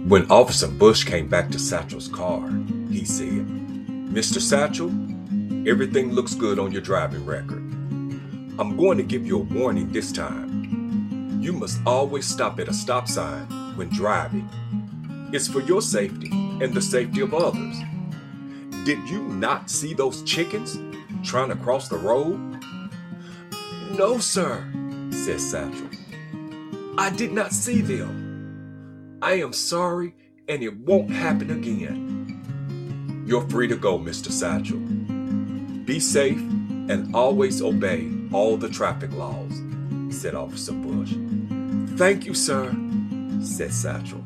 When Officer Bush came back to Satchel's car, he said, "Mr. Satchel, everything looks good on your driving record. I'm going to give you a warning this time. You must always stop at a stop sign when driving. It's for your safety and the safety of others. Did you not see those chickens trying to cross the road?" "No, sir," said Satchel. "I did not see them. I am sorry, and it won't happen again." "You're free to go, Mr. Satchel. Be safe and always obey all the traffic laws," said Officer Bush. "Thank you, sir," said Satchel.